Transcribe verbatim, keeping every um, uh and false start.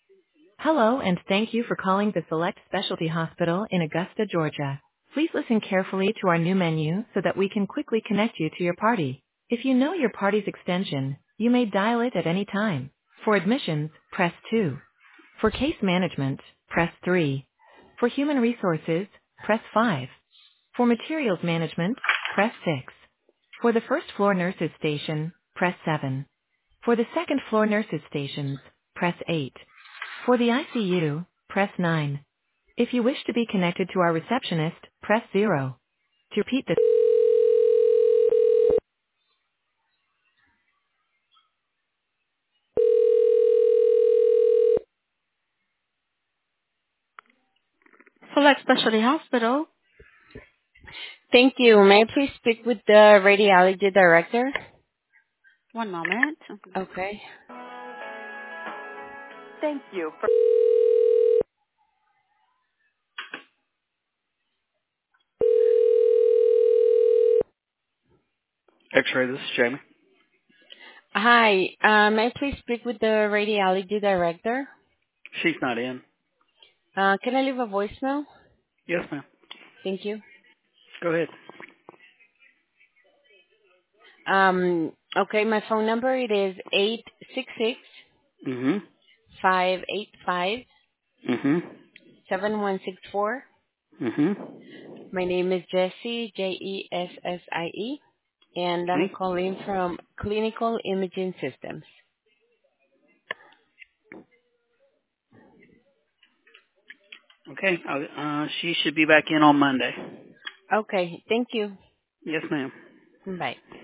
Hello, and thank you for calling the Select Specialty Hospital in Augusta, Georgia. Please listen carefully to our new menu so that we can quickly connect you to your party. If you know your party's extension, you may dial it at any time. For admissions, press two. For case management, press three. For human resources, press five. For materials management, press six. For the first floor nurses station, press seven. For the second floor nurses stations, press eight. For the I C U, press nine. If you wish to be connected to our receptionist, press zero. To repeat this. Select Specialty Hospital. Thank you. May I please speak with the radiology director? One moment. Okay. Thank you. For X-ray, this is Jamie. Hi. Uh, may I please speak with the radiology director? She's not in. Uh, can I leave a voicemail? Yes, ma'am. Thank you. Go ahead. Um, okay, my phone number it is eight six six Mm-hmm. five eight five Mm-hmm. seven one six four. Mm-hmm. My name is Jessie, J E S S I E, and I'm Okay. calling from Clinical Imaging Systems. Okay. I'll, uh, she should be back in on Monday. Okay, thank you. Yes, ma'am. Bye.